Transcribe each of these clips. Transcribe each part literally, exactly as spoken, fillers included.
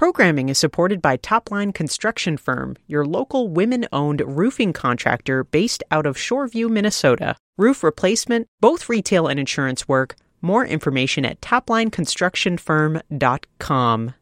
Programming is supported by Topline Construction Firm, your local women-owned roofing contractor based out of Shoreview, Minnesota. Roof replacement, both retail and insurance work. More information at topline construction firm dot com.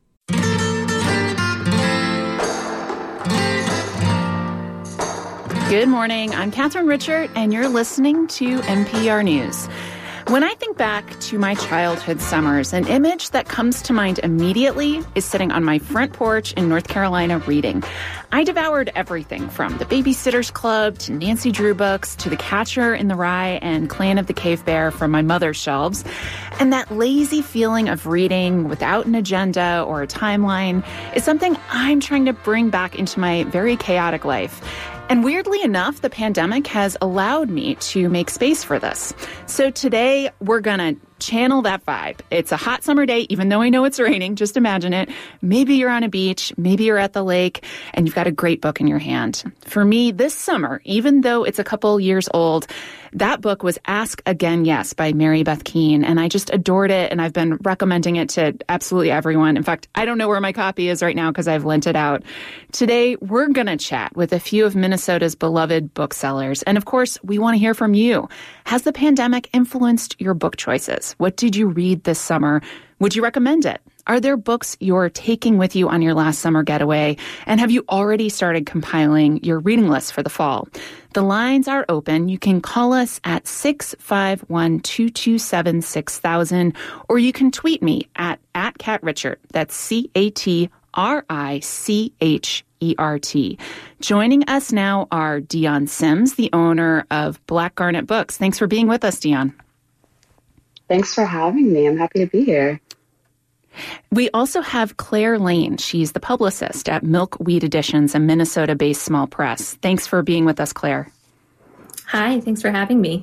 Good morning. I'm Catherine Richert, and you're listening to N P R News. When I think back to my childhood summers, an image that comes to mind immediately is sitting on my front porch in North Carolina reading. I devoured everything from The Babysitter's Club to Nancy Drew books to The Catcher in the Rye and Clan of the Cave Bear from my mother's shelves. And that lazy feeling of reading without an agenda or a timeline is something I'm trying to bring back into my very chaotic life. And weirdly enough, the pandemic has allowed me to make space for this. So today, we're going to channel that vibe. It's a hot summer day, even though I know it's raining. Just imagine it. Maybe you're on a beach, maybe you're at the lake, and you've got a great book in your hand. For me, this summer, even though it's a couple years old, that book was Ask Again Yes by Mary Beth Keane, and I just adored it, and I've been recommending it to absolutely everyone. In fact, I don't know where my copy is right now because I've lent it out. Today, we're going to chat with a few of Minnesota's beloved booksellers, and of course, we want to hear from you. Has the pandemic influenced your book choices? What did you read this summer? Would you recommend it? Are there books you're taking with you on your last summer getaway? And have you already started compiling your reading list for the fall? The lines are open. You can call us at six five one, two two seven, six thousand, or you can tweet me at, at Cat Richert. That's C A T R I C H E R T. Joining us now are Dion Sims, the owner of Black Garnet Books. Thanks for being with us, Dion. Thanks for having me. I'm happy to be here. We also have Claire Lane. She's the publicist at Milkweed Editions, a Minnesota-based small press. Thanks for being with us, Claire. Hi, thanks for having me.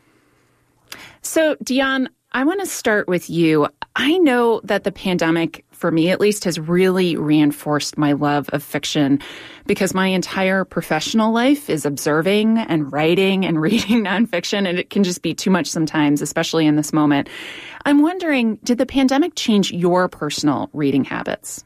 So, Dion, I want to start with you. I know that the pandemic, for me at least, has really reinforced my love of fiction because my entire professional life is observing and writing and reading nonfiction, and it can just be too much sometimes, especially in this moment. I'm wondering, did the pandemic change your personal reading habits?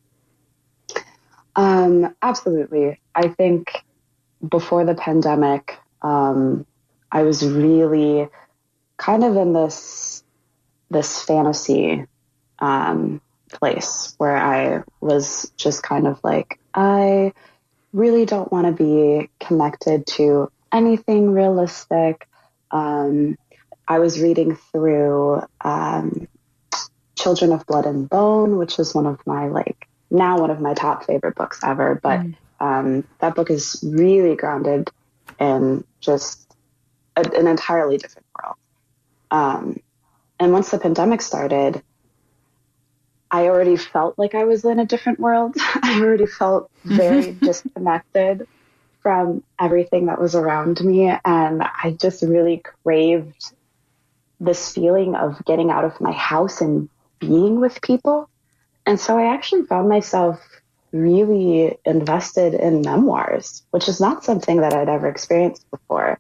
Um, absolutely. I think before the pandemic, um, I was really kind of in this this fantasy um, place where I was just kind of like, I really don't want to be connected to anything realistic. Um, I was reading through um, Children of Blood and Bone, which is one of my, like, now one of my top favorite books ever. But mm. um, that book is really grounded in just a, an entirely different world. Um, and once the pandemic started, I already felt like I was in a different world. I already felt very disconnected from everything that was around me. And I just really craved this feeling of getting out of my house and being with people. And so I actually found myself really invested in memoirs, which is not something that I'd ever experienced before.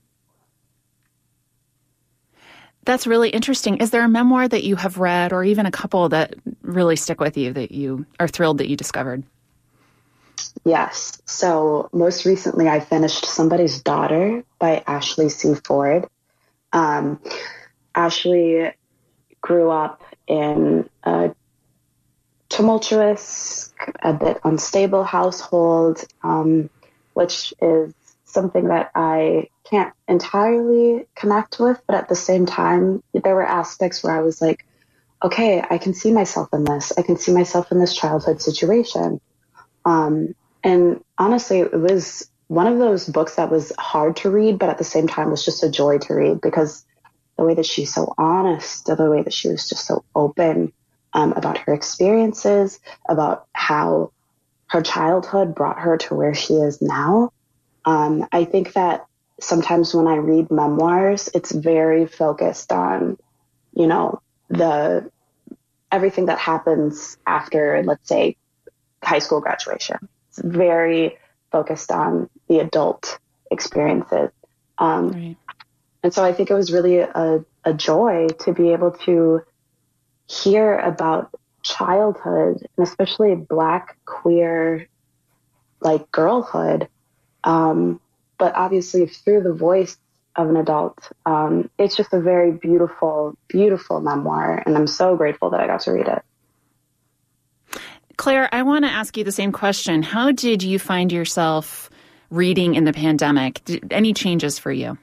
That's really interesting. Is there a memoir that you have read, or even a couple that really stick with you that you are thrilled that you discovered? Yes. So most recently, I finished Somebody's Daughter by Ashley Sue Ford. Um, Ashley grew up in a tumultuous, a bit unstable household, um, which is something that I can't entirely connect with, but at the same time, there were aspects where I was like, okay, I can see myself in this. I can see myself in this childhood situation. Um, and honestly, it was one of those books that was hard to read, but at the same time was just a joy to read because the way that she's so honest, the way that she was just so open um, about her experiences, about how her childhood brought her to where she is now. Um, I think that sometimes when I read memoirs, it's very focused on, you know, the everything that happens after, let's say, high school graduation. It's very focused on the adult experiences. Um, right. And so I think it was really a, a joy to be able to hear about childhood, and especially Black queer, like girlhood. Um, but obviously through the voice of an adult. Um, it's just a very beautiful, beautiful memoir. And I'm so grateful that I got to read it. Claire, I want to ask you the same question. How did you find yourself reading in the pandemic? Did, any changes for you?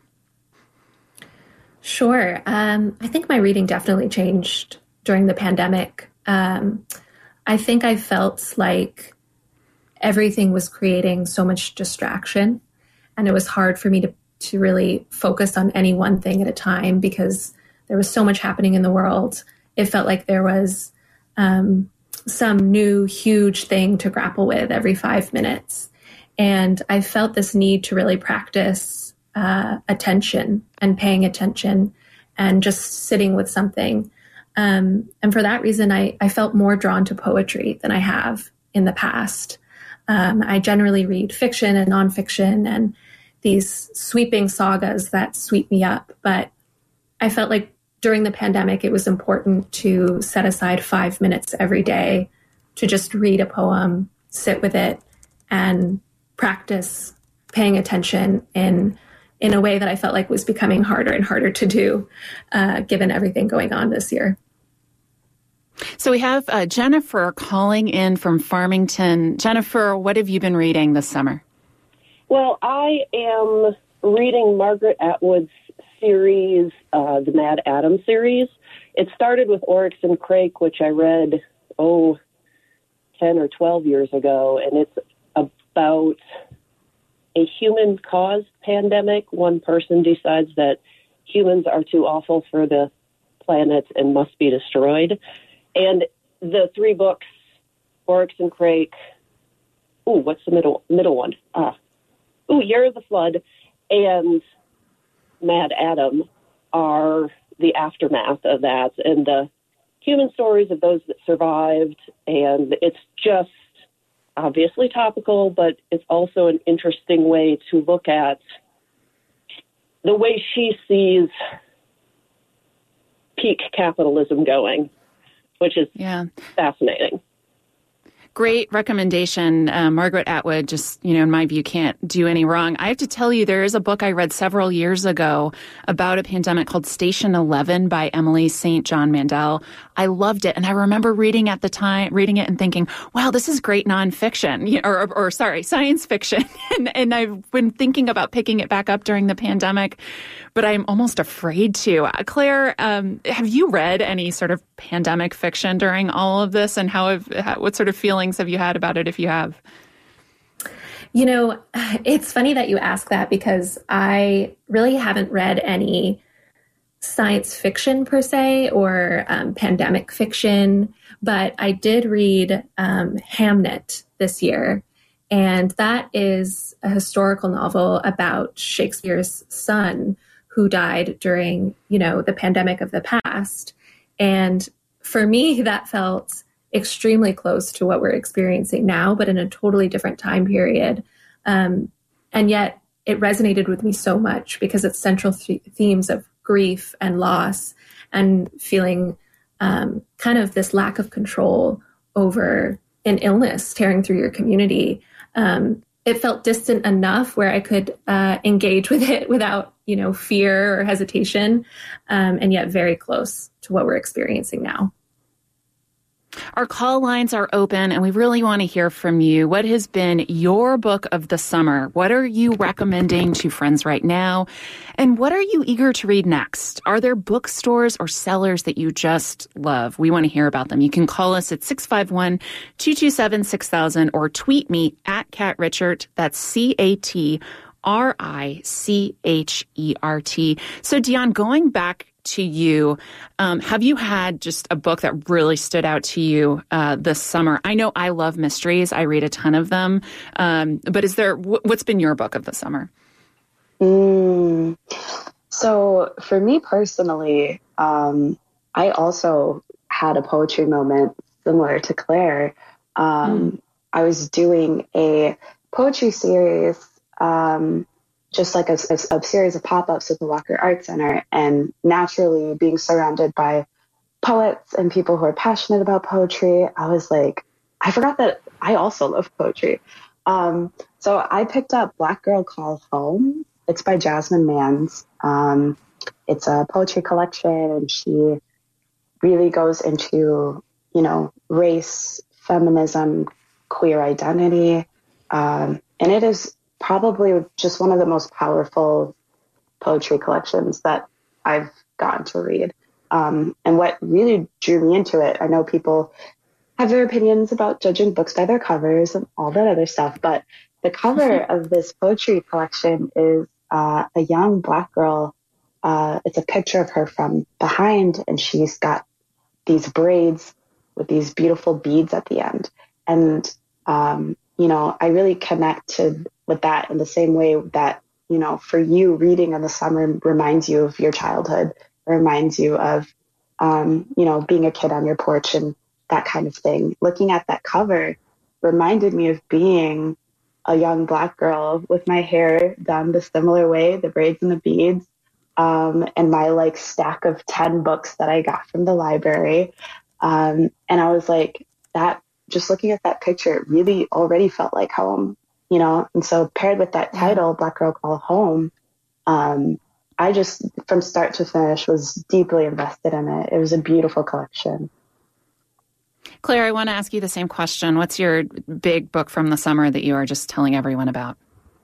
Sure. Um, I think my reading definitely changed during the pandemic. Um, I think I felt like everything was creating so much distraction, and it was hard for me to, to really focus on any one thing at a time because there was so much happening in the world. It felt like there was um, some new huge thing to grapple with every five minutes. And I felt this need to really practice uh, attention and paying attention and just sitting with something. Um, and for that reason, I, I felt more drawn to poetry than I have in the past. Um, I generally read fiction and nonfiction and these sweeping sagas that sweep me up. But I felt like during the pandemic, it was important to set aside five minutes every day to just read a poem, sit with it, and practice paying attention in in a way that I felt like was becoming harder and harder to do, uh, given everything going on this year. So we have uh, Jennifer calling in from Farmington. Jennifer, what have you been reading this summer? Well, I am reading Margaret Atwood's series, uh, the Mad Adam series. It started with Oryx and Crake, which I read, oh, ten or twelve years ago, and it's about a human-caused pandemic. One person decides that humans are too awful for the planet and must be destroyed. And the three books, Oryx and Crake, ooh, what's the middle middle one? Ah, ooh, Year of the Flood, and Mad Adam are the aftermath of that and the human stories of those that survived. And it's just obviously topical, but it's also an interesting way to look at the way she sees peak capitalism going, which is yeah. fascinating. Great recommendation. Uh, Margaret Atwood, just, you know, in my view, can't do any wrong. I have to tell you, there is a book I read several years ago about a pandemic called Station Eleven by Emily Saint John Mandel. I loved it. And I remember reading at the time, reading it and thinking, wow, this is great nonfiction, or, or, or sorry, science fiction. and, and I've been thinking about picking it back up during the pandemic, but I'm almost afraid to. Uh, Claire, um, have you read any sort of pandemic fiction during all of this? And how have, how, what sort of feelings have you had about it, if you have? You know, it's funny that you ask that because I really haven't read any science fiction per se or um, pandemic fiction, but I did read um, Hamnet this year. And that is a historical novel about Shakespeare's son who died during, you know, the pandemic of the past. And for me, that felt extremely close to what we're experiencing now, but in a totally different time period. Um, and yet it resonated with me so much because it's central th- themes of grief and loss and feeling um, kind of this lack of control over an illness tearing through your community. Um, it felt distant enough where I could uh, engage with it without, you know, fear or hesitation, um, and yet very close to what we're experiencing now. Our call lines are open, and we really want to hear from you. What has been your book of the summer? What are you recommending to friends right now? And what are you eager to read next? Are there bookstores or sellers that you just love? We want to hear about them. You can call us at six five one, two two seven, six thousand or tweet me at Cat Richert. That's C A T R I C H E R T. So, Dion, going back to you, um, have you had just a book that really stood out to you uh, this summer? I know I love mysteries. I read a ton of them. Um, but is there, w- what's been your book of the summer? Mm. So for me personally, um, I also had a poetry moment similar to Claire. Um, mm. I was doing a poetry series, um, just like a, a, a series of pop-ups at the Walker Art Center, and naturally being surrounded by poets and people who are passionate about poetry. I was like, I forgot that I also love poetry. Um, so I picked up Black Girl Call Home. It's by Jasmine Mans. Um, it's a poetry collection, and she really goes into, you know, race, feminism, queer identity. Um, and it is probably just one of the most powerful poetry collections that I've gotten to read. Um, and what really drew me into it, I know people have their opinions about judging books by their covers and all that other stuff, but the cover of this poetry collection is uh, a young Black girl. Uh, it's a picture of her from behind, and she's got these braids with these beautiful beads at the end. And, um, you know, I really connected with that in the same way that, you know, for you, reading in the summer reminds you of your childhood, reminds you of, um, you know, being a kid on your porch and that kind of thing. Looking at that cover reminded me of being a young Black girl with my hair done the similar way, the braids and the beads, um, and my like stack of ten books that I got from the library. Um, and I was like, that, just looking at that picture, it really already felt like home, you know? And so paired with that title, Black Girl Call Home, um, I just, from start to finish, was deeply invested in it. It was a beautiful collection. Claire, I want to ask you the same question. What's your big book from the summer that you are just telling everyone about?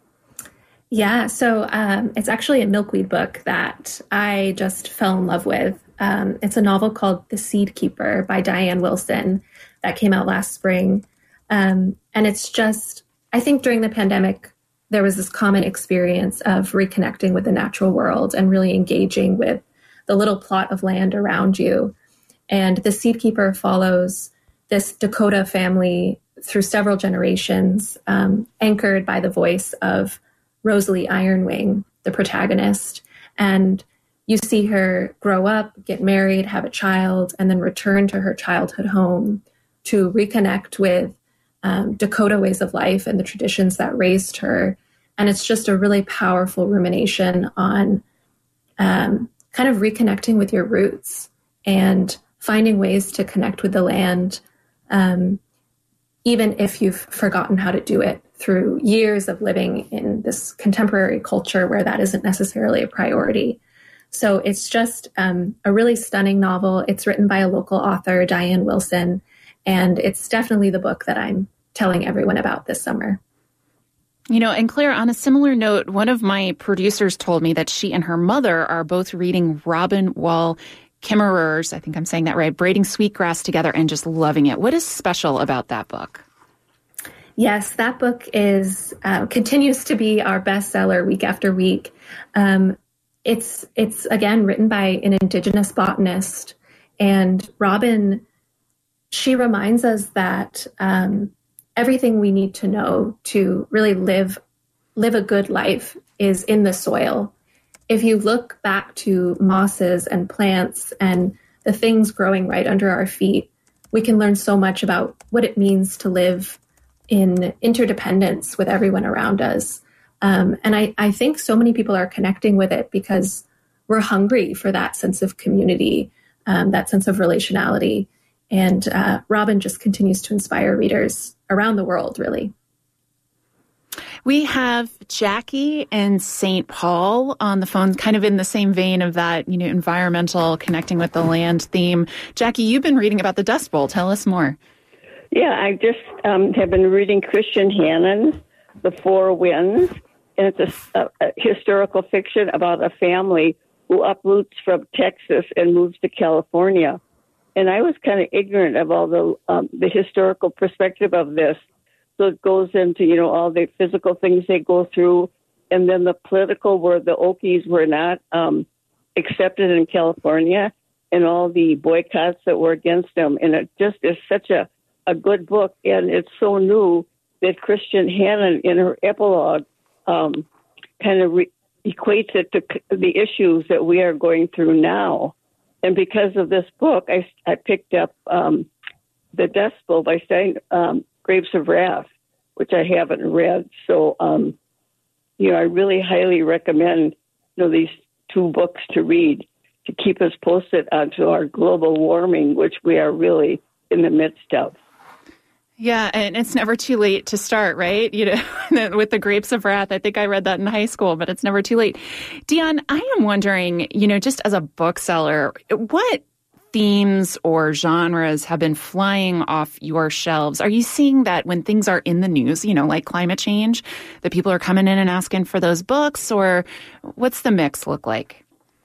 Yeah, so um, it's actually a milkweed book that I just fell in love with. Um, it's a novel called The Seed Keeper by Diane Wilson that came out last spring. Um, and it's just, I think during the pandemic, there was this common experience of reconnecting with the natural world and really engaging with the little plot of land around you. And The Seed Keeper follows this Dakota family through several generations, um, anchored by the voice of Rosalie Ironwing, the protagonist. And you see her grow up, get married, have a child, and then return to her childhood home to reconnect with um, Dakota ways of life and the traditions that raised her. And it's just a really powerful rumination on um, kind of reconnecting with your roots and finding ways to connect with the land, um, even if you've forgotten how to do it through years of living in this contemporary culture where that isn't necessarily a priority. So it's just um, a really stunning novel. It's written by a local author, Diane Wilson, and it's definitely the book that I'm telling everyone about this summer. You know, and Claire, on a similar note, one of my producers told me that she and her mother are both reading Robin Wall Kimmerer's, I think I'm saying that right, Braiding Sweetgrass together and just loving it. What is special about that book? Yes, that book is uh, continues to be our bestseller week after week. Um, it's it's again written by an Indigenous botanist, and Robin, she reminds us that um, everything we need to know to really live live a good life is in the soil. If you look back to mosses and plants and the things growing right under our feet, we can learn so much about what it means to live in interdependence with everyone around us. Um, and I, I think so many people are connecting with it because we're hungry for that sense of community, um, that sense of relationality. And uh, Robin just continues to inspire readers around the world, really. We have Jackie in Saint Paul on the phone, kind of in the same vein of that, you know, environmental, connecting with the land theme. Jackie, you've been reading about the Dust Bowl. Tell us more. Yeah, I just um, have been reading Christian Hannon, The Four Winds, and it's a, a, a historical fiction about a family who uproots from Texas and moves to California. And I was kind of ignorant of all the um, the historical perspective of this. So it goes into, you know, all the physical things they go through, and then the political, where the Okies were not um, accepted in California, and all the boycotts that were against them. And it just is such a, a good book, and it's so new that Christian Hannon, in her epilogue, um, kind of re- equates it to the issues that we are going through now. And because of this book, I, I picked up um, The Dust Bowl by Stein, um, Grapes of Wrath, which I haven't read. So, um, you know, I really highly recommend, you know, these two books to read, to keep us posted onto our global warming, which we are really in the midst of. Yeah, and it's never too late to start, right? You know, with the Grapes of Wrath, I think I read that in high school, but it's never too late. Dion, I am wondering, you know, just as a bookseller, what themes or genres have been flying off your shelves? Are you seeing that when things are in the news, you know, like climate change, that people are coming in and asking for those books, or what's the mix look like?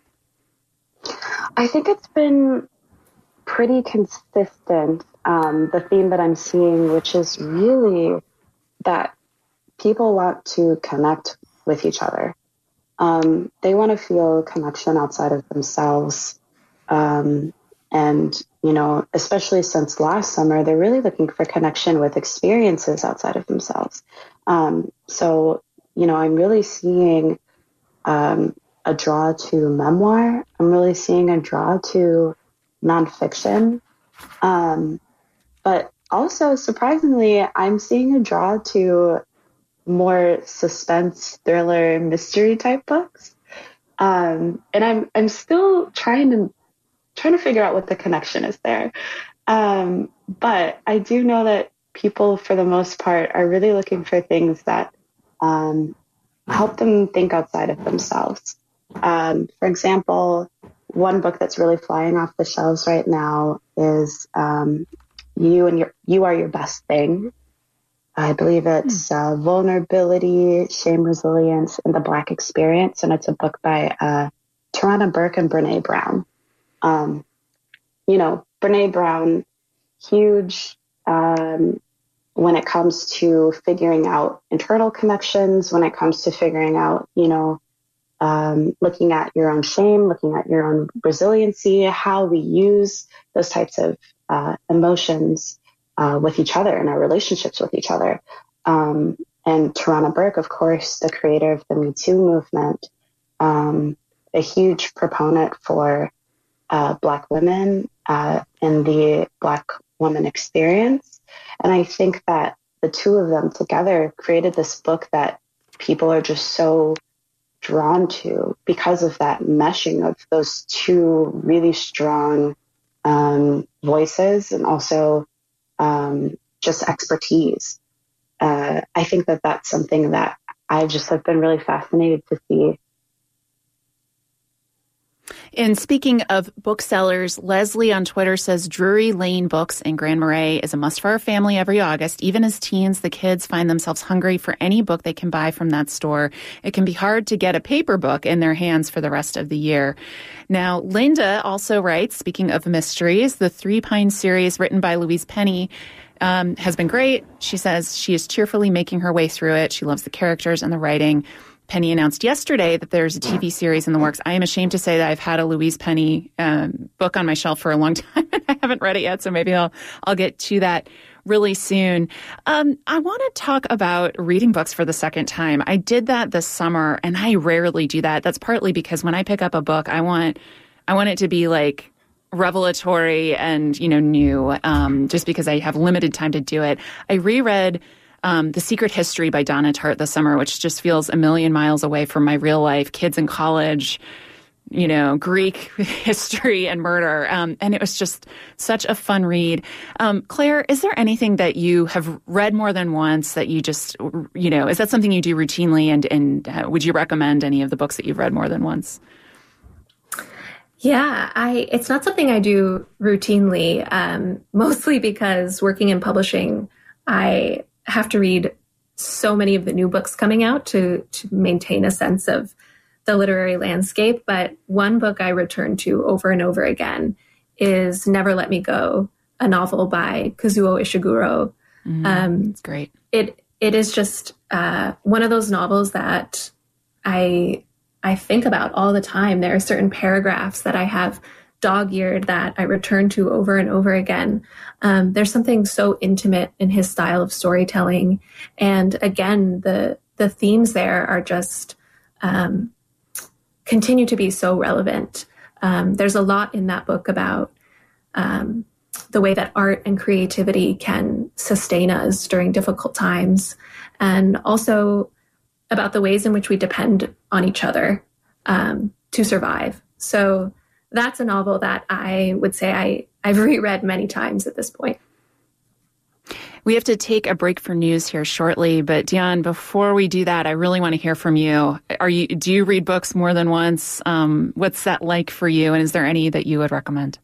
I think it's been pretty consistent. Um, the theme that I'm seeing, which is really that people want to connect with each other. Um, they want to feel connection outside of themselves. Um, and, you know, especially since last summer, they're really looking for connection with experiences outside of themselves. Um, so, you know, I'm really seeing um, a draw to memoir. I'm really seeing a draw to nonfiction. Um, But also, surprisingly, I'm seeing a draw to more suspense, thriller, mystery type books. Um, and I'm I'm still trying to trying to figure out what the connection is there. Um, but I do know that people, for the most part, are really looking for things that um, help them think outside of themselves. Um, for example, one book that's really flying off the shelves right now is um, You and your, you are your best thing. I believe it's uh, Vulnerability, Shame, Resilience, and the Black Experience. And it's a book by uh, Tarana Burke and Brene Brown. Um, you know, Brene Brown, huge um, when it comes to figuring out internal connections, when it comes to figuring out, you know, um, looking at your own shame, looking at your own resiliency, how we use those types of uh, emotions uh, with each other and our relationships with each other. Um, and Tarana Burke, of course, the creator of the Me Too movement, um, a huge proponent for uh, Black women uh, and the Black woman experience. And I think that the two of them together created this book that people are just so drawn to because of that meshing of those two really strong um, voices and also um, just expertise. Uh, I think that that's something that I just have been really fascinated to see. And speaking of booksellers, Leslie on Twitter says Drury Lane Books in Grand Marais is a must for our family every August. Even as teens, the kids find themselves hungry for any book they can buy from that store. It can be hard to get a paper book in their hands for the rest of the year. Now, Linda also writes, speaking of mysteries, the Three Pines series written by Louise Penny um, has been great. She says she is cheerfully making her way through it. She loves the characters and the writing. Penny announced yesterday that there's a T V series in the works. I am ashamed to say that I've had a Louise Penny um, book on my shelf for a long time and I haven't read it yet, so maybe I'll I'll get to that really soon. Um, I want to talk about reading books for the second time. I did that this summer, and I rarely do that. That's partly because when I pick up a book, I want I want it to be like revelatory and, you know, new, um, just because I have limited time to do it. I reread Um, The Secret History by Donna Tartt this summer, which just feels a million miles away from my real life, kids in college, you know, Greek history and murder. Um, and it was just such a fun read. Um, Claire, is there anything that you have read more than once that you just, you know, is that something you do routinely? And, and uh, would you recommend any of the books that you've read more than once? Yeah, I it's not something I do routinely, um, mostly because working in publishing, I have to read so many of the new books coming out to to maintain a sense of the literary landscape. But one book I return to over and over again is Never Let Me Go, a novel by Kazuo Ishiguro. Mm, um, it's great. It it is just uh, one of those novels that I I think about all the time. There are certain paragraphs that I have dog-eared that I return to over and over again. Um, there's something so intimate in his style of storytelling. And again, the the themes there are just um, continue to be so relevant. Um, there's a lot in that book about um, the way that art and creativity can sustain us during difficult times, and also about the ways in which we depend on each other um, to survive. So that's a novel that I would say I, I've reread many times at this point. We have to take a break for news here shortly, but Dion, before we do that, I really want to hear from you. Are you do you read books more than once? Um, what's that like for you, and is there any that you would recommend?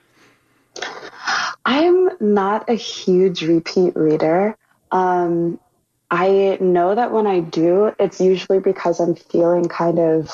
I'm not a huge repeat reader. Um, I know that when I do, it's usually because I'm feeling kind of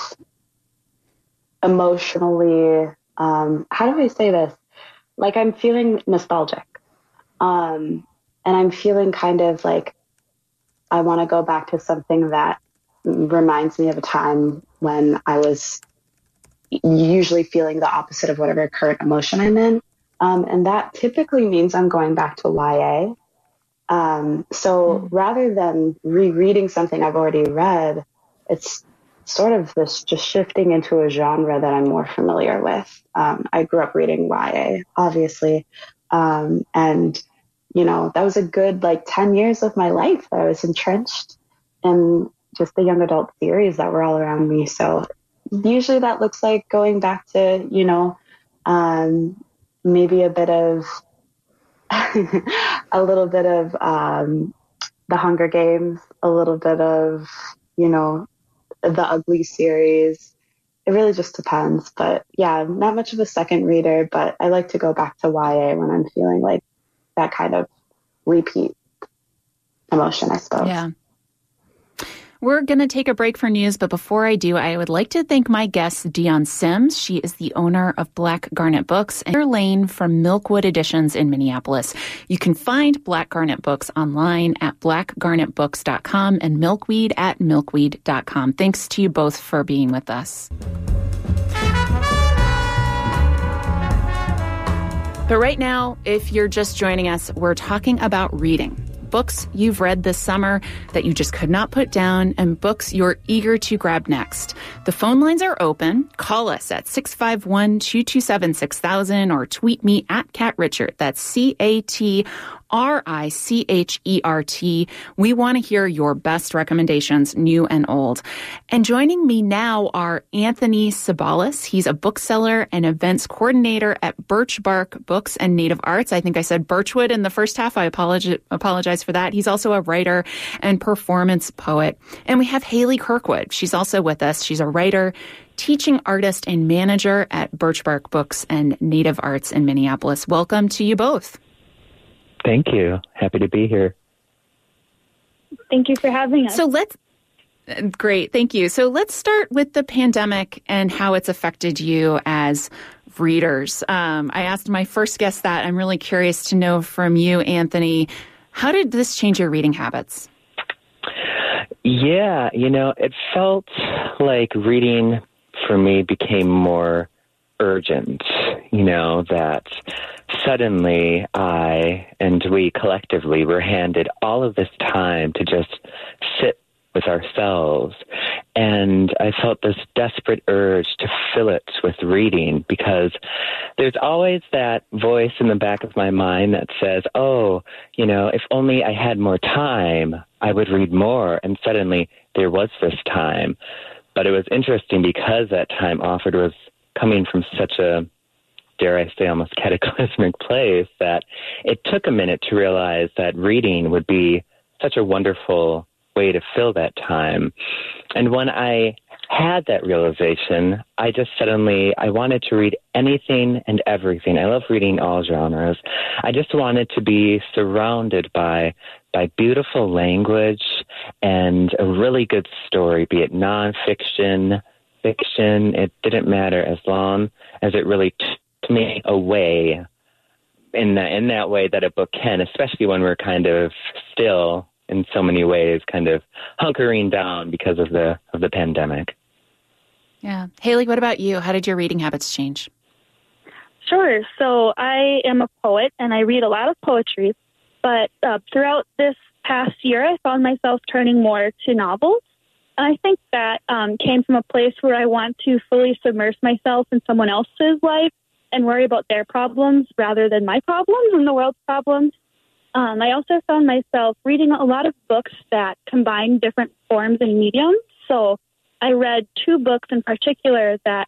emotionally, um, how do I say this? Like I'm feeling nostalgic. Um, and I'm feeling kind of like I want to go back to something that reminds me of a time when I was usually feeling the opposite of whatever current emotion I'm in. Um, and that typically means I'm going back to Y A. Um, so mm. rather than rereading something I've already read, it's sort of this just shifting into a genre that I'm more familiar with. Um, I grew up reading Y A, obviously. Um, and, you know, that was a good like ten years of my life that I was entrenched in just the young adult series that were all around me. So usually that looks like going back to, you know, um, maybe a bit of, a little bit of um, the Hunger Games, a little bit of, you know, the Ugly series. It really just depends. But yeah, not much of a second reader, but I like to go back to Y A when I'm feeling like that kind of repeat emotion, I suppose. Yeah. We're going to take a break for news, but before I do, I would like to thank my guest, Dion Sims. She is the owner of Black Garnet Books and Claire Lane from Milkwood Editions in Minneapolis. You can find Black Garnet Books online at black garnet books dot com and Milkweed at milkweed dot com. Thanks to you both for being with us. But right now, if you're just joining us, we're talking about reading. Books you've read this summer that you just could not put down, and books you're eager to grab next. The phone lines are open. Call us at six five one, two two seven, six thousand or tweet me at Cat Richert. That's C A T R I C H E R T. We want to hear your best recommendations, new and old. And joining me now are Anthony Sabalis. He's a bookseller and events coordinator at Birch Bark Books and Native Arts. I think I said Birchwood in the first half. I apologize, apologize for that. He's also a writer and performance poet. And we have Haley Kirkwood. She's also with us. She's a writer, teaching artist, and manager at Birch Bark Books and Native Arts in Minneapolis. Welcome to you both. Thank you. Happy to be here. Thank you for having us. So let's, great, thank you. So let's start with the pandemic and how it's affected you as readers. Um, I asked my first guest that. I'm really curious to know from you, Anthony, how did this change your reading habits? Yeah, you know, it felt like reading for me became more urgent, you know, that suddenly I and we collectively were handed all of this time to just sit with ourselves. And I felt this desperate urge to fill it with reading, because there's always that voice in the back of my mind that says, oh, you know, if only I had more time, I would read more. And suddenly there was this time. But it was interesting because that time offered was coming from such a, dare I say, almost cataclysmic place, that it took a minute to realize that reading would be such a wonderful way to fill that time. And when I had that realization, I just suddenly, I wanted to read anything and everything. I love reading all genres. I just wanted to be surrounded by by beautiful language and a really good story, be it nonfiction, fiction. It didn't matter as long as it really took me away in that, in that way that a book can, especially when we're kind of still in so many ways kind of hunkering down because of the of the pandemic. Yeah. Haley, what about you? How did your reading habits change? Sure. So I am a poet and I read a lot of poetry, but uh, throughout this past year, I found myself turning more to novels. And I think that um, came from a place where I want to fully submerge myself in someone else's life and worry about their problems rather than my problems and the world's problems. Um, I also found myself reading a lot of books that combine different forms and mediums. So I read two books in particular that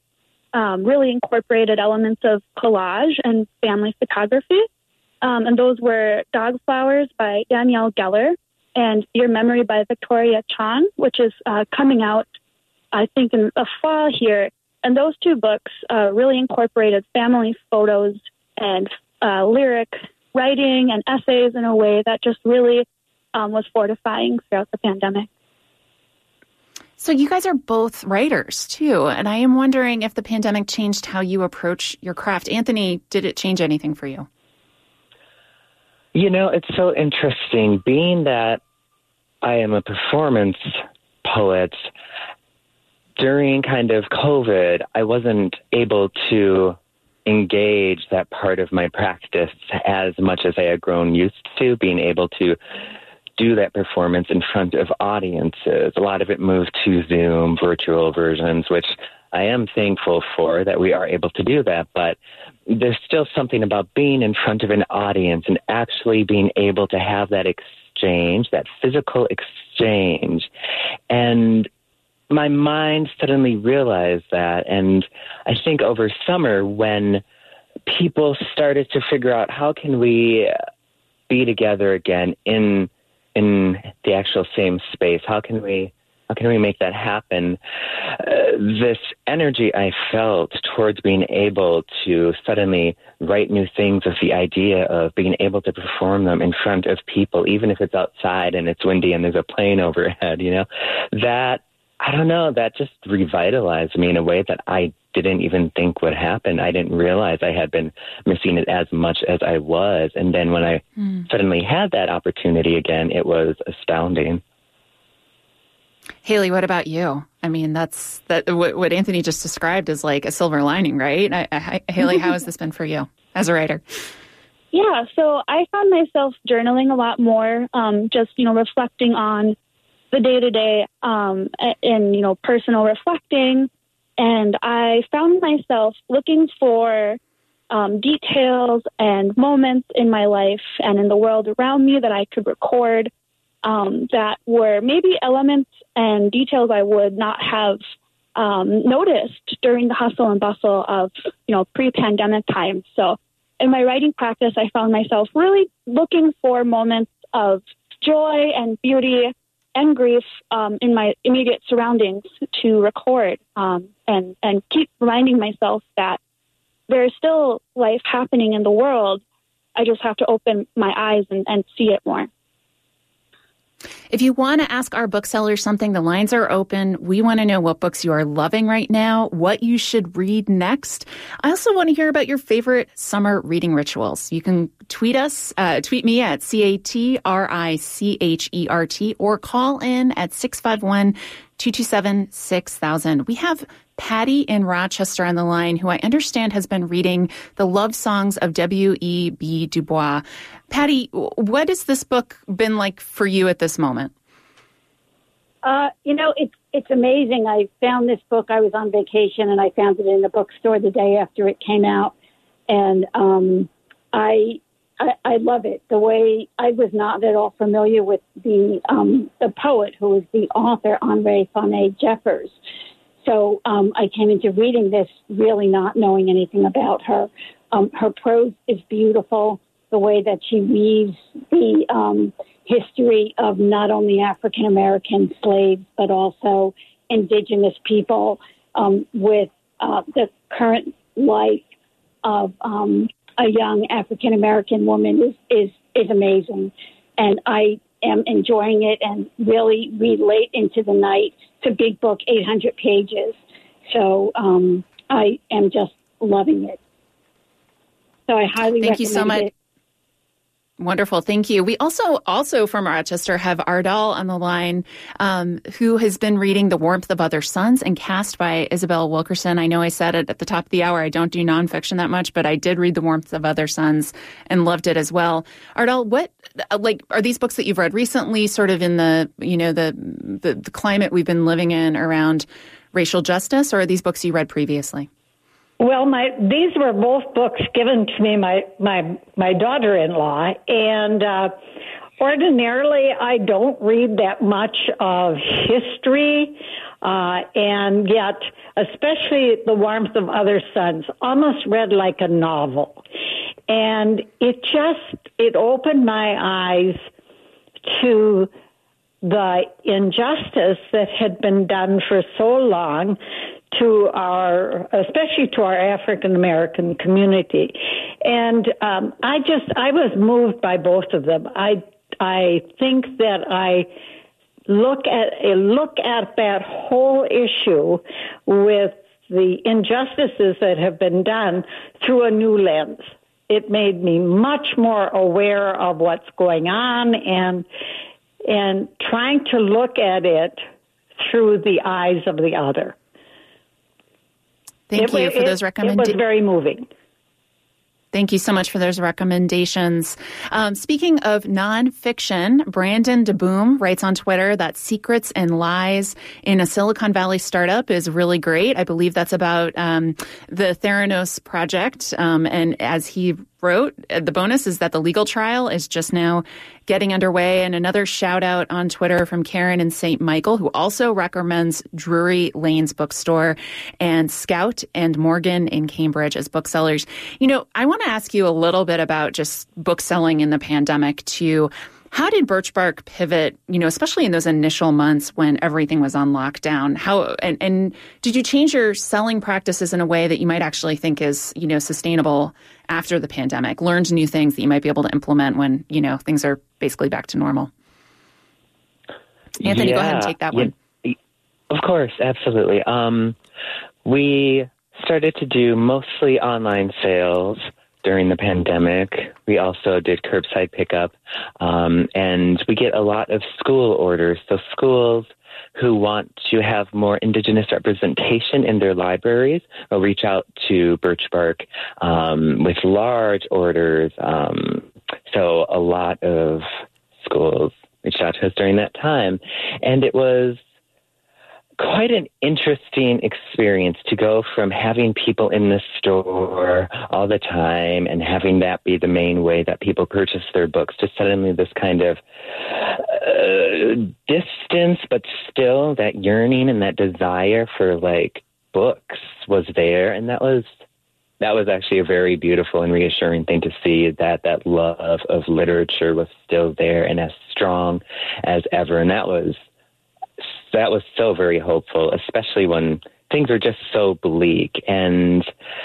um, really incorporated elements of collage and family photography. Um, and those were Dog Flowers by Danielle Geller and Your Memory by Victoria Chan, which is uh, coming out, I think, in the fall here. And those two books uh, really incorporated family photos and uh, lyric writing and essays in a way that just really um, was fortifying throughout the pandemic. So you guys are both writers, too. And I am wondering if the pandemic changed how you approach your craft. Anthony, did it change anything for you? You know, it's so interesting. Being that I am a performance poet, during kind of COVID, I wasn't able to engage that part of my practice as much as I had grown used to, being able to do that performance in front of audiences. A lot of it moved to Zoom, virtual versions, which I am thankful for that we are able to do that, but there's still something about being in front of an audience and actually being able to have that exchange, that physical exchange. And my mind suddenly realized that. And I think over summer, when people started to figure out how can we be together again in in the actual same space, how can we How can we make that happen? Uh, this energy I felt towards being able to suddenly write new things with the idea of being able to perform them in front of people, even if it's outside and it's windy and there's a plane overhead, you know, that, I don't know, that just revitalized me in a way that I didn't even think would happen. I didn't realize I had been missing it as much as I was. And then when I mm. suddenly had that opportunity again, it was astounding. Haley, what about you? I mean, that's that. What, what Anthony just described is like a silver lining, right? I, I, Haley, how has this been for you as a writer? Yeah, so I found myself journaling a lot more, um, just, you know, reflecting on the day-to-day um, and, you know, personal reflecting. And I found myself looking for um, details and moments in my life and in the world around me that I could record um, that were maybe elements and details I would not have um, noticed during the hustle and bustle of, you know, pre-pandemic times. So in my writing practice, I found myself really looking for moments of joy and beauty and grief um, in my immediate surroundings to record um, and, and keep reminding myself that there is still life happening in the world. I just have to open my eyes and, and see it more. If you want to ask our booksellers something, the lines are open. We want to know what books you are loving right now, what you should read next. I also want to hear about your favorite summer reading rituals. You can tweet us, uh, tweet me at C A T R I C H E R T or call in at six five one, two two seven, six thousand. We have Patty in Rochester on the line, who I understand has been reading the love songs of W E B Du Bois. Patty, what has this book been like for you at this moment? Uh, you know, it's it's amazing. I found this book. I was on vacation, and I found it in the bookstore the day after it came out. And um, I, I I love it. The way I was not at all familiar with the um, the poet who was the author, Henri Fonet Jeffers. So um, I came into reading this really not knowing anything about her. Um, her prose is beautiful, the way that she weaves the um, history of not only African-American slaves, but also indigenous people um, with uh, the current life of um, a young African-American woman is, is, is amazing. And I am enjoying it and really read late into the night. It's a big book, eight hundred pages. So um, I am just loving it. So I highly Thank recommend you so much. it. Wonderful. Thank you. We also, also from Rochester have Ardal on the line, um, who has been reading The Warmth of Other Suns and Cast by Isabel Wilkerson. I know I said it at the top of the hour. I don't do nonfiction that much, but I did read The Warmth of Other Suns and loved it as well. Ardal, what, like, are these books that you've read recently, sort of in the, you know, the, the, the climate we've been living in around racial justice, or are these books you read previously? Well, my these were both books given to me my my my daughter-in-law, and uh, ordinarily I don't read that much of history. uh, and yet, especially The Warmth of Other Suns, almost read like a novel. And it just, it opened my eyes to the injustice that had been done for so long to our, especially to our African American community. And um, I just, I was moved by both of them. I, I think that I look at, look at that whole issue with the injustices that have been done through a new lens. It made me much more aware of what's going on and and trying to look at it through the eyes of the other. Thank it, you for it, those recommendations. It was very moving. Thank you so much for those recommendations. Um, speaking of nonfiction, Brandon DeBoom writes on Twitter that Secrets and Lies in a Silicon Valley Startup is really great. I believe that's about um, the Theranos project. Um, and as he wrote, the bonus is that the legal trial is just now getting underway. And another shout out on Twitter from Karen in Saint Michael, who also recommends Drury Lane's bookstore and Scout and Morgan in Cambridge as booksellers. You know, I want to ask you a little bit about just bookselling in the pandemic too. How did Birch Bark pivot, you know, especially in those initial months when everything was on lockdown? How and, and did you change your selling practices in a way that you might actually think is, you know, sustainable after the pandemic? Learned new things that you might be able to implement when, you know, things are basically back to normal? Anthony, yeah, go ahead and take that one. Yeah, of course, absolutely. Um, we started to do mostly online sales during the pandemic. We also did curbside pickup, um, and we get a lot of school orders. So schools who want to have more Indigenous representation in their libraries will reach out to Birch Bark um, with large orders. Um, so a lot of schools reached out to us during that time, and it was quite an interesting experience to go from having people in the store all the time and having that be the main way that people purchase their books to suddenly this kind of uh, distance, but still that yearning and that desire for like books was there. And that was, that was actually a very beautiful and reassuring thing to see, that that love of literature was still there and as strong as ever. And that was, That was so very hopeful, especially when things are just so bleak. And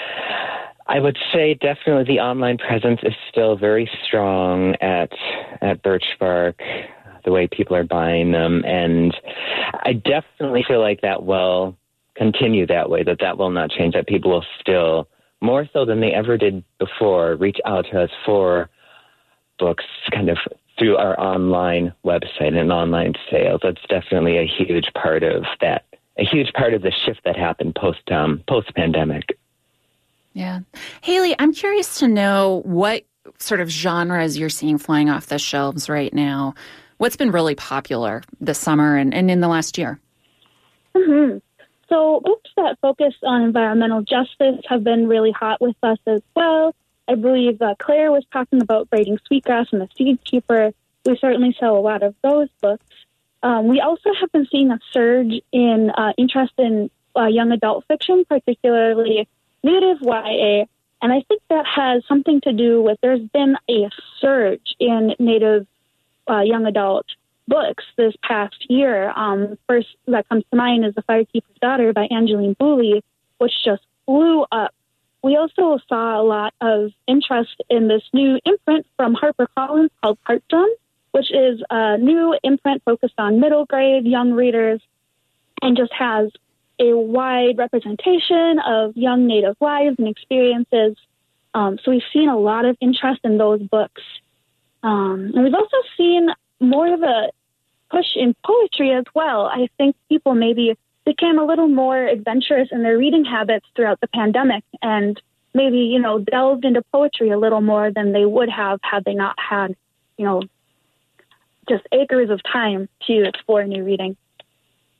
I would say definitely the online presence is still very strong at at Birch Bark, the way people are buying them. And I definitely feel like that will continue that way, that that will not change, that people will still, more so than they ever did before, reach out to us for books kind of through our online website and online sales. That's definitely a huge part of that, a huge part of the shift that happened post um, post pandemic. Yeah. Haley, I'm curious to know what sort of genres you're seeing flying off the shelves right now. What's been really popular this summer and, and in the last year? Mm-hmm. So books that focus on environmental justice have been really hot with us as well. I believe uh, Claire was talking about Braiding Sweetgrass and The Seed Keeper. We certainly sell a lot of those books. Um, we also have been seeing a surge in uh, interest in uh, young adult fiction, particularly Native Y A. And I think that has something to do with there's been a surge in Native uh, young adult books this past year. Um, first that comes to mind is The Firekeeper's Daughter by Angeline Boulley, which just blew up. We also saw a lot of interest in this new imprint from HarperCollins called Heartdrum, which is a new imprint focused on middle grade young readers and just has a wide representation of young Native lives and experiences. Um, so we've seen a lot of interest in those books. Um, and we've also seen more of a push in poetry as well. I think people maybe became a little more adventurous in their reading habits throughout the pandemic and maybe, you know, delved into poetry a little more than they would have had they not had, you know, just acres of time to explore new reading.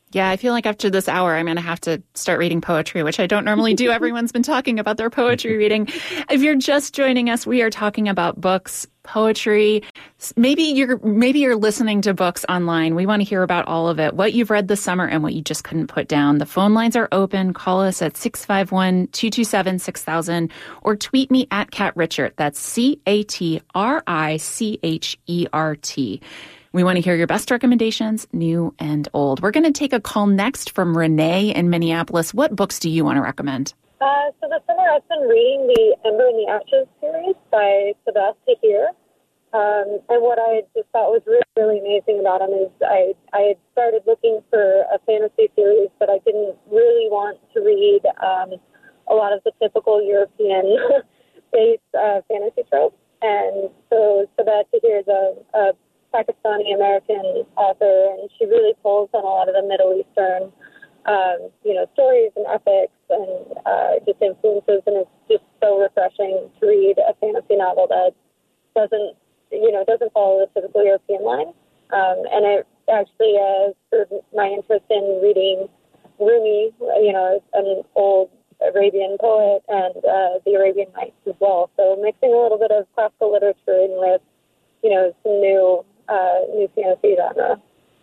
Yeah, I feel like after this hour, I'm going to have to start reading poetry, which I don't normally do. Everyone's been talking about their poetry reading. If you're just joining us, we are talking about books, poetry. Maybe you're maybe you're listening to books online. We want to hear about all of it, what you've read this summer and what you just couldn't put down. The phone lines are open. Call us at six five one, two two seven, six thousand or tweet me at Cat Richert. That's C A T R I C H E R T. We want to hear your best recommendations, new and old. We're going to take a call next from Renee in Minneapolis. What books do you want to recommend? Uh, so this summer I've been reading the Ember in the Ashes series by Sabas Tahir. Um, and what I just thought was really, really amazing about him is I, I had started looking for a fantasy series, but I didn't really want to read um, a lot of the typical European-based uh, fantasy tropes. And so Sabas Tahir is a, a Pakistani-American author, and she really pulls on a lot of the Middle Eastern, um, you know, stories and epics and uh, just influences, and it's just so refreshing to read a fantasy novel that doesn't, you know, doesn't follow the typical European line. Um, and it actually uh, spurred my interest in reading Rumi, you know, an old Arabian poet, and uh, the Arabian Nights as well. So mixing a little bit of classical literature in with, you know, some new Uh, new fantasy genre.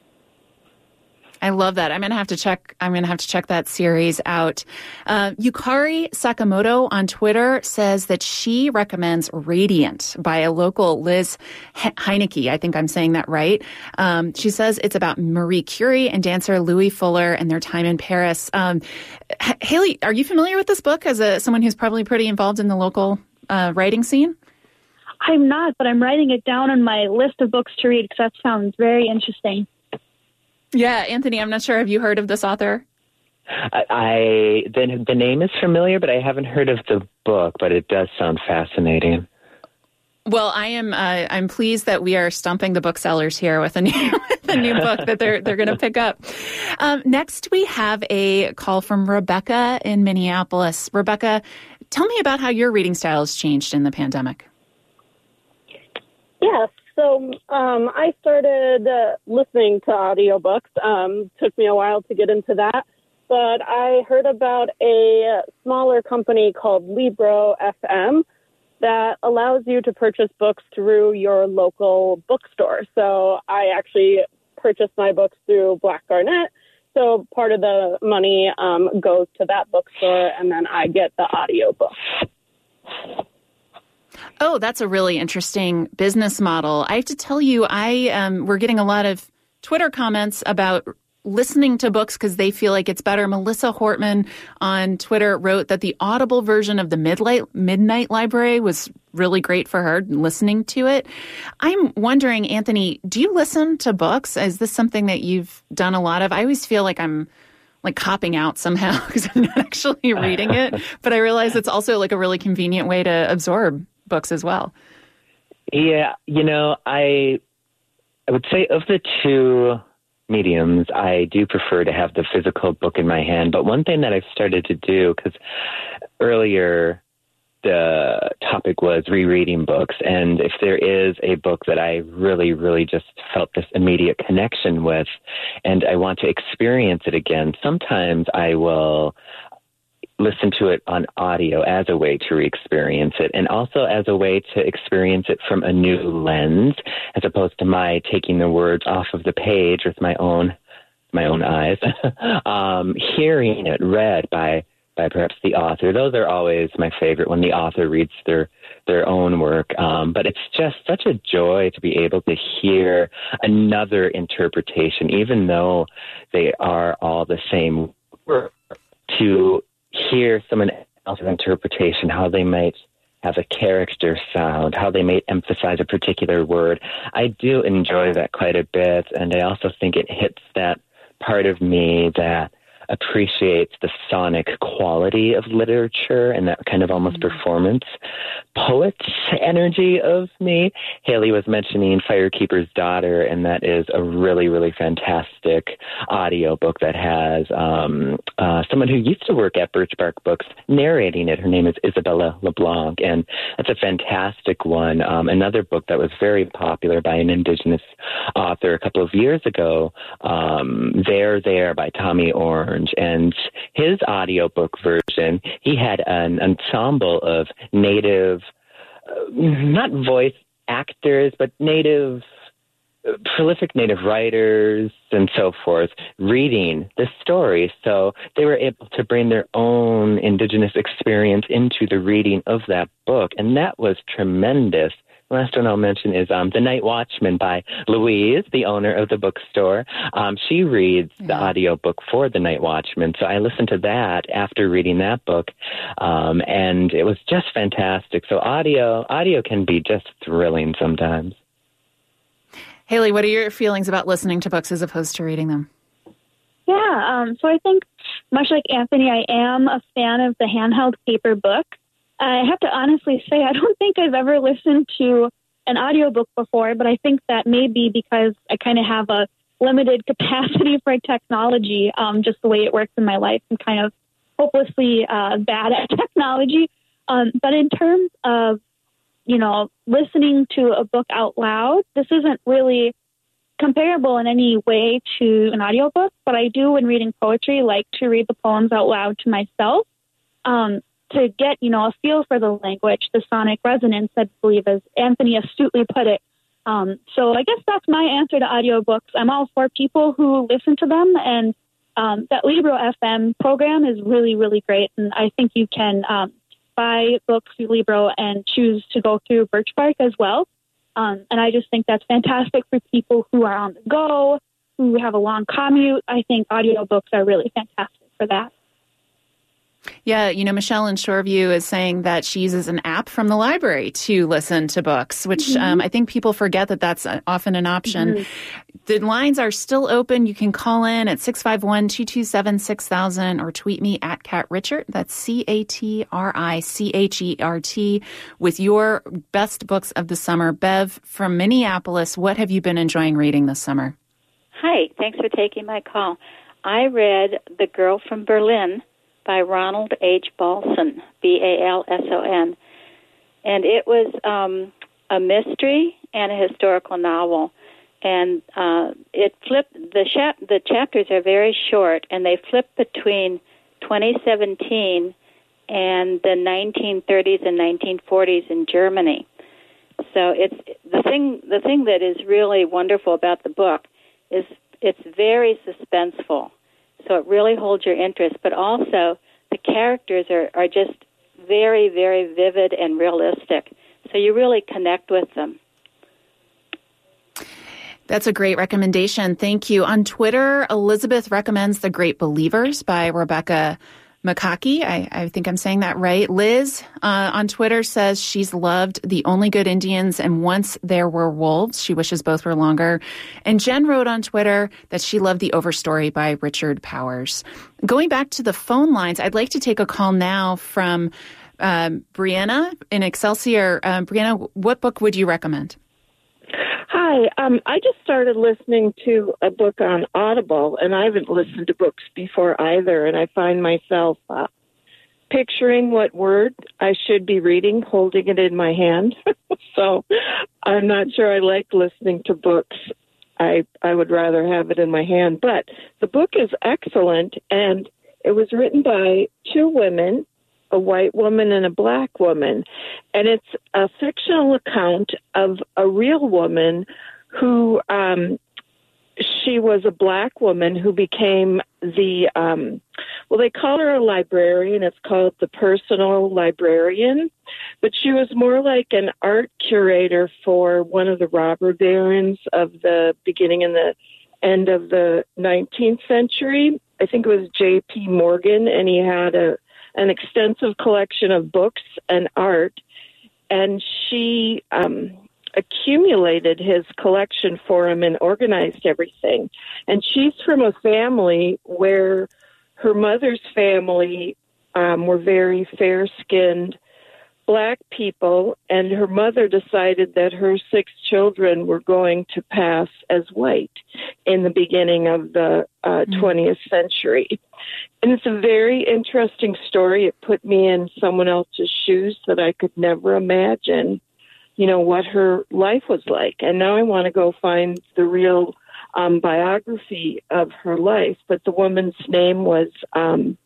I love that. I'm going to have to check. I'm going to have to check that series out. Uh, Yukari Sakamoto on Twitter says that she recommends Radiant by a local Liz Heineke. I think I'm saying that right. Um, she says it's about Marie Curie and dancer Louis Fuller and their time in Paris. Um, H- Haley, are you familiar with this book as a someone who's probably pretty involved in the local uh, writing scene? I'm not, but I'm writing it down on my list of books to read because that sounds very interesting. Yeah, Anthony, I'm not sure. Have you heard of this author? I, I the, the name is familiar, but I haven't heard of the book, but it does sound fascinating. Well, I am. Uh, I'm pleased that we are stumping the booksellers here with a new, with a new book that they're they're going to pick up. Um, next, we have a call from Rebecca in Minneapolis. Rebecca, tell me about how your reading style has changed in the pandemic. Yes. So um, I started uh, listening to audiobooks. Um, took me a while to get into that. But I heard about a smaller company called Libro F M that allows you to purchase books through your local bookstore. So I actually purchased my books through Black Garnet. So part of the money um, goes to that bookstore, and then I get the audiobook. Oh, that's a really interesting business model. I have to tell you, I um, we're getting a lot of Twitter comments about listening to books because they feel like it's better. Melissa Hortman on Twitter wrote that the Audible version of the Midnight, Midnight Library was really great for her, listening to it. I'm wondering, Anthony, do you listen to books? Is this something that you've done a lot of? I always feel like I'm like copping out somehow because I'm not actually reading it, but I realize it's also like a really convenient way to absorb books as well. Yeah, you know, I I would say of the two mediums, I do prefer to have the physical book in my hand. But one thing that I've started to do, because earlier the topic was rereading books, and if there is a book that I really, really just felt this immediate connection with, and I want to experience it again, sometimes I will listen to it on audio as a way to re-experience it, and also as a way to experience it from a new lens, as opposed to my taking the words off of the page with my own my own eyes, um, hearing it read by by perhaps the author. Those are always my favorite, when the author reads their their own work. Um, but it's just such a joy to be able to hear another interpretation, even though they are all the same work, to hear someone else's interpretation, how they might have a character sound, how they may emphasize a particular word. I do enjoy that quite a bit, and I also think it hits that part of me that appreciates the sonic quality of literature and that kind of almost mm-hmm. performance poet energy of me. Haley was mentioning Firekeeper's Daughter, and that is a really, really fantastic audiobook that has um, uh, someone who used to work at Birch Bark Books narrating it. Her name is Isabella LeBlanc, and that's a fantastic one. Um, another book that was very popular by an Indigenous author a couple of years ago, um, There, There by Tommy Orange, and his audiobook version, he had an ensemble of native, uh, not voice actors, but native, uh, prolific native writers and so forth, reading the story. So they were able to bring their own Indigenous experience into the reading of that book, and that was tremendous. Last one I'll mention is um, The Night Watchman by Louise, the owner of the bookstore. Um, she reads yeah. the audiobook for The Night Watchman, so I listened to that after reading that book, um, and it was just fantastic. So audio, audio can be just thrilling sometimes. Haley, what are your feelings about listening to books as opposed to reading them? Yeah, um, so I think, much like Anthony, I am a fan of the handheld paper book. I have to honestly say, I don't think I've ever listened to an audiobook before, but I think that may be because I kind of have a limited capacity for technology, um, just the way it works in my life. I'm kind of hopelessly uh, bad at technology. Um, but in terms of, you know, listening to a book out loud, this isn't really comparable in any way to an audiobook, but I do, when reading poetry, like to read the poems out loud to myself. Um, to get, you know, a feel for the language, the sonic resonance, I believe, as Anthony astutely put it. Um, so I guess that's my answer to audiobooks. I'm all for people who listen to them, and um, that Libro F M program is really, really great. And I think you can um, buy books through Libro and choose to go through Birch Bark as well. Um, and I just think that's fantastic for people who are on the go, who have a long commute. I think audiobooks are really fantastic for that. Yeah, you know, Michelle in Shoreview is saying that she uses an app from the library to listen to books, which mm-hmm. um, I think people forget that that's often an option. Mm-hmm. The lines are still open. You can call in at six five one, two two seven, six thousand or tweet me at Cat Richert. That's C A T R I C H E R T with your best books of the summer. Bev from Minneapolis, what have you been enjoying reading this summer? Hi, thanks for taking my call. I read The Girl from Berlin by Ronald H. Balson, B A L S O N. And it was um, a mystery and a historical novel. And uh, it flipped, the, chap- the chapters are very short, and they flip between twenty seventeen and the nineteen thirties and nineteen forties in Germany. So it's the thing, the thing that is really wonderful about the book is it's very suspenseful. So it really holds your interest, but also the characters are, are just very, very vivid and realistic. So you really connect with them. That's a great recommendation. Thank you. On Twitter, Elizabeth recommends The Great Believers by Rebecca Makaki. I, I think I'm saying that right. Liz uh, on Twitter says she's loved The Only Good Indians and Once There Were Wolves. She wishes both were longer. And Jen wrote on Twitter that she loved The Overstory by Richard Powers. Going back to the phone lines, I'd like to take a call now from um, Brianna in Excelsior. Um, Brianna, what book would you recommend? Hi, um, I just started listening to a book on Audible, and I haven't listened to books before either, and I find myself uh, picturing what word I should be reading, holding it in my hand. So I'm not sure I like listening to books. I, I would rather have it in my hand. But the book is excellent, and it was written by two women, a white woman and a black woman. And it's a fictional account of a real woman who, um, she was a black woman who became the, um, well, they call her a librarian. It's called the personal librarian. But she was more like an art curator for one of the robber barons of the beginning and the end of the nineteenth century. I think it was J P Morgan, and he had a an extensive collection of books and art, and she um, accumulated his collection for him and organized everything. And she's from a family where her mother's family um, were very fair-skinned Black people, and her mother decided that her six children were going to pass as white in the beginning of the uh, mm-hmm. twentieth century. And it's a very interesting story. It put me in someone else's shoes that I could never imagine, you know, what her life was like. And now I want to go find the real um, biography of her life. But the woman's name was... Um,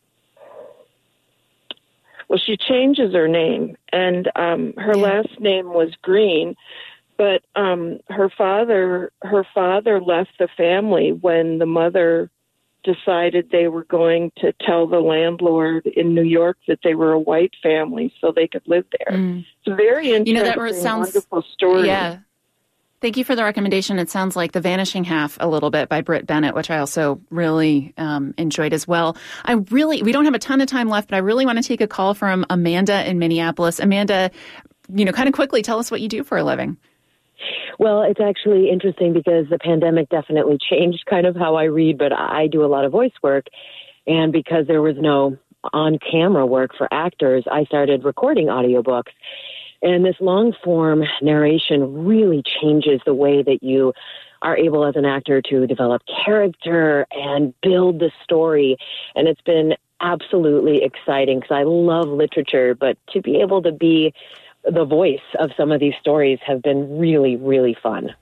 Well, she changes her name, and um, her yeah. last name was Green. But um, her father, her father left the family when the mother decided they were going to tell the landlord in New York that they were a white family, so they could live there. Mm. It's a very interesting, you know, that sounds, wonderful story. Yeah. Thank you for the recommendation. It sounds like The Vanishing Half a little bit by Britt Bennett, which I also really um, enjoyed as well. I really, we don't have a ton of time left, but I really want to take a call from Amanda in Minneapolis. Amanda, you know, kind of quickly, tell us what you do for a living. Well, it's actually interesting because the pandemic definitely changed kind of how I read, but I do a lot of voice work. And because there was no on-camera work for actors, I started recording audiobooks. And this long-form narration really changes the way that you are able as an actor to develop character and build the story. And it's been absolutely exciting because I love literature, but to be able to be the voice of some of these stories have been really, really fun.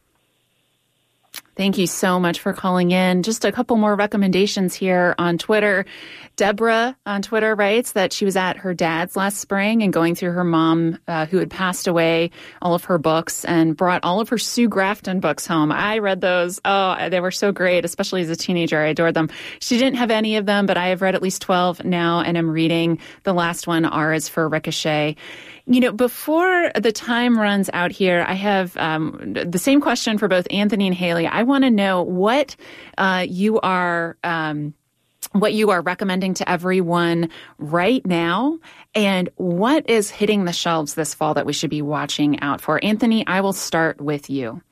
Thank you so much for calling in. Just a couple more recommendations here on Twitter. Deborah on Twitter writes that she was at her dad's last spring and going through her mom, uh, who had passed away, all of her books, and brought all of her Sue Grafton books home. I read those. Oh, they were so great, especially as a teenager. I adored them. She didn't have any of them, but I have read at least twelve now, and I'm reading the last one, R is for Ricochet. You know, before the time runs out here, I have um, the same question for both Anthony and Haley. I want to know what uh, you are um, what you are recommending to everyone right now, and what is hitting the shelves this fall that we should be watching out for. Anthony, I will start with you.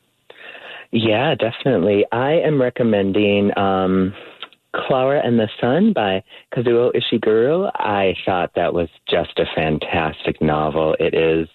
Yeah, definitely. I am recommending Um Clara and the Sun by Kazuo Ishiguro. I thought that was just a fantastic novel. It is,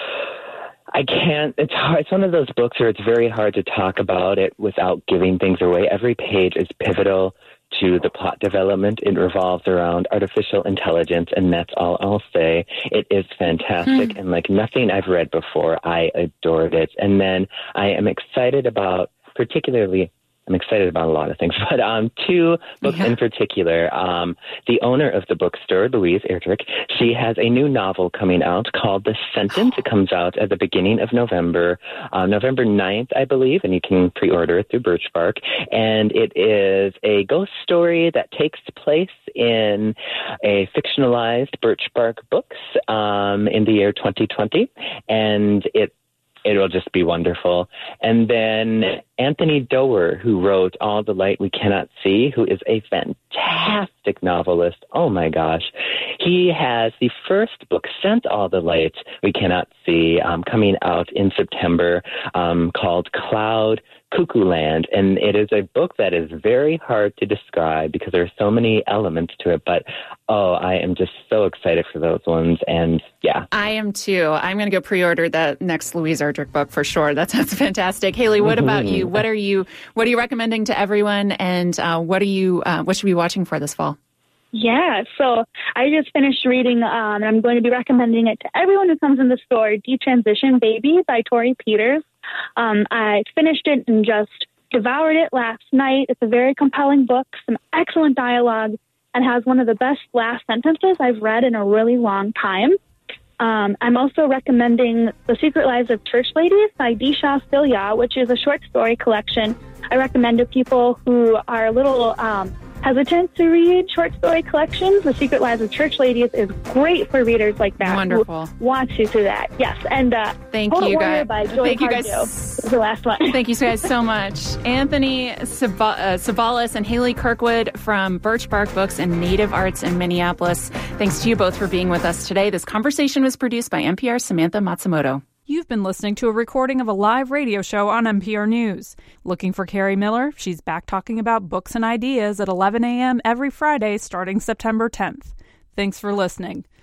I can't, it's hard, it's one of those books where it's very hard to talk about it without giving things away. Every page is pivotal to the plot development. It revolves around artificial intelligence, and that's all I'll say. It is fantastic, hmm. and like nothing I've read before, I adored it. And then I am excited about, particularly I'm excited about a lot of things, but um, two books yeah. in particular. Um, the owner of the bookstore, Louise Erdrich, she has a new novel coming out called The Sentence. It comes out at the beginning of November, uh, November ninth, I believe, and you can pre-order it through Birchbark. And it is a ghost story that takes place in a fictionalized Birchbark Books um, in the year twenty twenty, and it It'll just be wonderful. And then Anthony Doerr, who wrote All the Light We Cannot See, who is a fantastic novelist. Oh, my gosh. He has the first book, Sent All the Light We Cannot See, um, coming out in September, um, called Cloud Cuckoo Land. And it is a book that is very hard to describe because there are so many elements to it. But, oh, I am just so excited for those ones. And, yeah. I am, too. I'm going to go pre-order that next Louise Erdrich book for sure. That sounds fantastic. Haley, what about you? What are you What are you recommending to everyone? And uh, what are you uh, what should we be watching for this fall? Yeah, so I just finished reading, um, and I'm going to be recommending it to everyone who comes in the store, Detransition Baby by Tori Peters. Um, I finished it and just devoured it last night. It's a very compelling book, some excellent dialogue, and has one of the best last sentences I've read in a really long time. Um, I'm also recommending The Secret Lives of Church Ladies by Disha Philya, which is a short story collection I recommend to people who are a little um, hesitant to read short story collections. The Secret Lives of Church Ladies is great for readers like that. Wonderful. Who want to do that. Yes. And uh, thank Poet you Warrior guys. by Joy Thank you guys. Is the last one. Thank you guys so much. Anthony Sab- uh, Savalas and Haley Kirkwood from Birchbark Books and Native Arts in Minneapolis. Thanks to you both for being with us today. This conversation was produced by N P R's Samantha Matsumoto. You've been listening to a recording of a live radio show on N P R News. Looking for Carrie Miller? She's back talking about books and ideas at eleven a.m. every Friday starting September tenth. Thanks for listening.